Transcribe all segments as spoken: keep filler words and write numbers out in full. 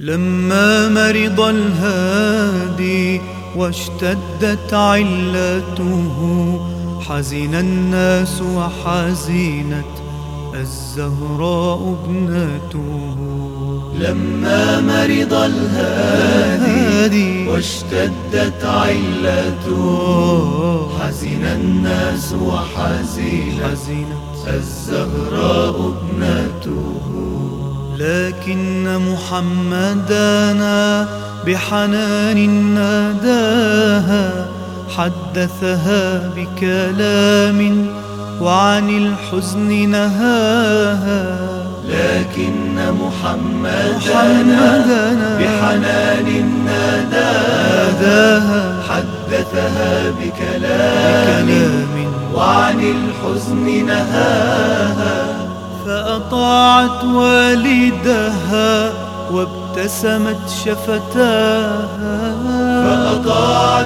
لما مرض الهادي واشتدت علته حزن الناس وحزنت الزهراء ابنته. لما مرض الهادي واشتدت علته حزن الناس وحزنت الزهراء ابنته. لكن محمدنا بحنان ناداها حدثها بكلام وعن الحزن نهاها. لكن محمدنا بحنان ناداها حدثها بكلام وعن الحزن نهاها. فأطاعت والدها وابتسمت شفتاها. فأطاعت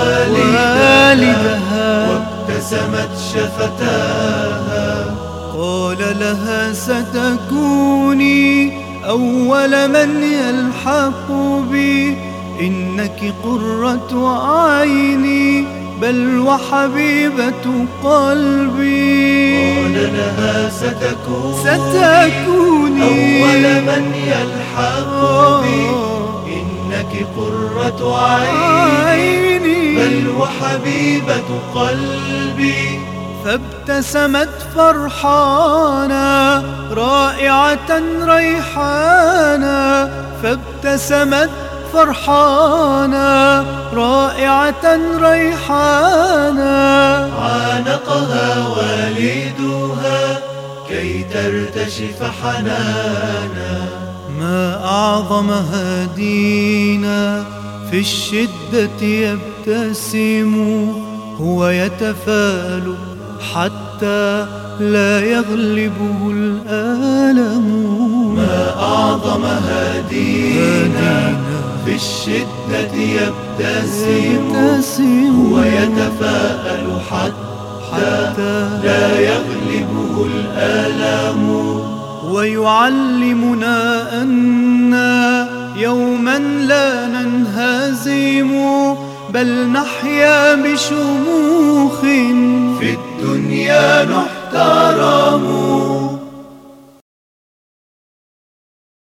والدها وابتسمت شفتاها. قال لها ستكوني أول من يلحق بي إنك قرة عيني بل وحبيبة قلبي. قال لها ستكوني, ستكوني أول من يلحق بي إنك قرة عيني بل وحبيبة قلبي. فابتسمت فرحانا رائعة ريحانا. فابتسمت فرحانا رائعة ريحانا. عانقها والدها كي ترتشف حنانا. ما أعظم هادينا في الشدة يبتسم هو يتفاءل حتى لا يغلبه الألم. ما أعظم هادينا في الشدة يبتسم هو يتفاءل حتى لا يغلبه الألم. ويعلمنا أننا يوما لا ننهزم بل نحيا بشموخ في الدنيا نحترم.